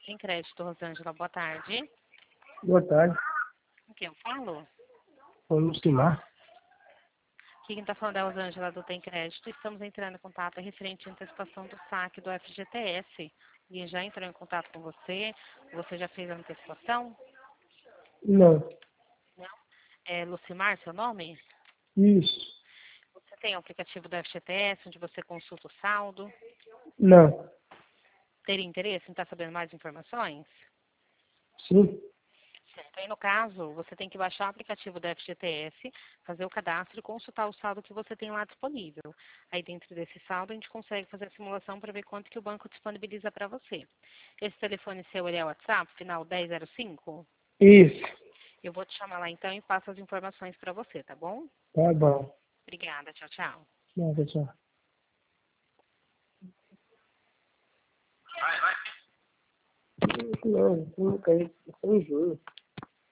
Tem Crédito, Rosângela, boa tarde. Boa tarde. Com quem eu falo? Ô, Lucimar. Aqui quem está falando é a Rosângela do Tem Crédito. Estamos entrando em contato referente à antecipação do saque do FGTS. Alguém já entrou em contato com você? Você já fez a antecipação? Não. Não? É Lucimar, seu nome? Isso. Você tem o aplicativo do FGTS, onde você consulta o saldo? Não. Teria interesse em estar sabendo mais informações? Sim. Certo. Aí, no caso, você tem que baixar o aplicativo da FGTS, fazer o cadastro e consultar o saldo que você tem lá disponível. Aí, dentro desse saldo, a gente consegue fazer a simulação para ver quanto que o banco disponibiliza para você. Esse telefone seu, ele é o WhatsApp, final 1005? Isso. Eu vou te chamar lá, então, e passo as informações para você, tá bom? Tá bom. Obrigada. Tchau, tchau. Não, pessoal. Não, nunca. Isso é em junho.